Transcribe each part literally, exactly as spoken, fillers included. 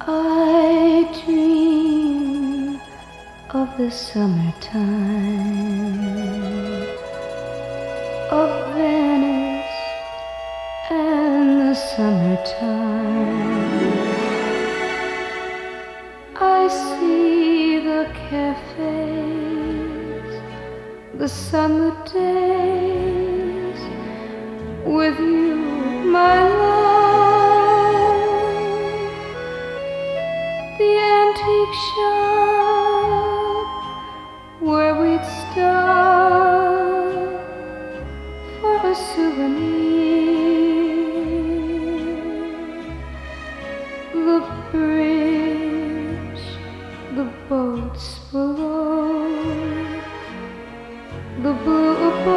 I dream of the summertime, of Venice and the summertime. I see the cafes, the summer days with you, my love, the antique shop where we'd stop for a souvenir, the bridge, the boats below, the blue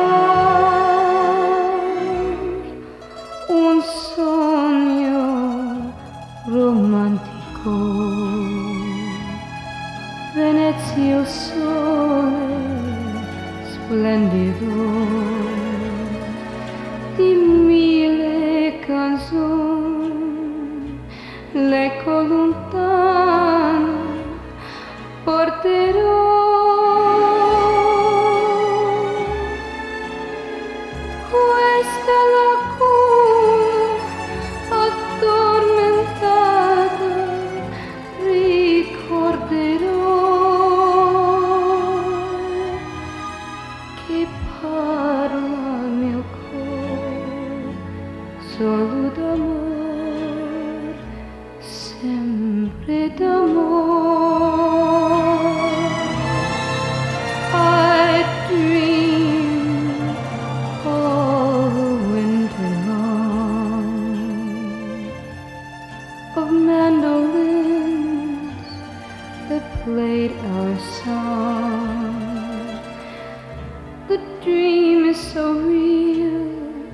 above, un sogno romantico. Venezia il sole splendido di mille canzoni, l'eco lontano porterò. Questa laguna addormentata ricorderò, che parla al mio cuore solo d'amor, sempre d'amor. I dream all the winter long of mandolins that played our song. The dream is so real,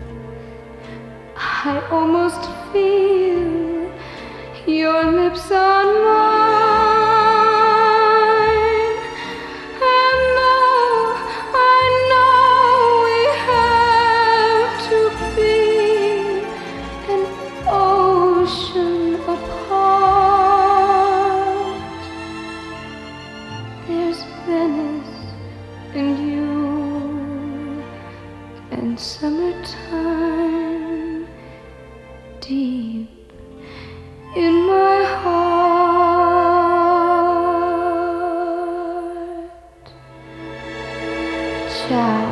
I almost feel your lips on mine. And though I know we have to be an ocean apart, there's Venice and you and summertime deep in my heart. Ciao.